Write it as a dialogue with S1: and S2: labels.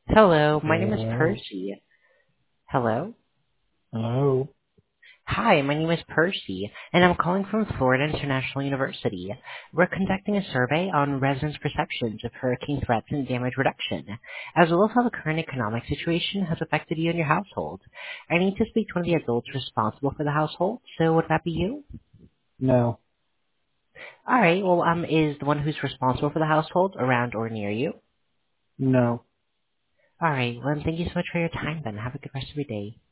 S1: Hello, my name is
S2: Hello.
S1: Percy. Hello?
S2: Hello.
S1: Hi, my name is Percy, and I'm calling from Florida International University. We're conducting a survey on residents' perceptions of hurricane threats and damage reduction, as well as how the current economic situation has affected you and your household. I need to speak to one of the adults responsible for the household, so would that be you?
S2: No.
S1: Alright, well, is the one who's responsible for the household around or near you?
S2: No.
S1: Alright, well, thank you so much for your time then. Have a good rest of your day.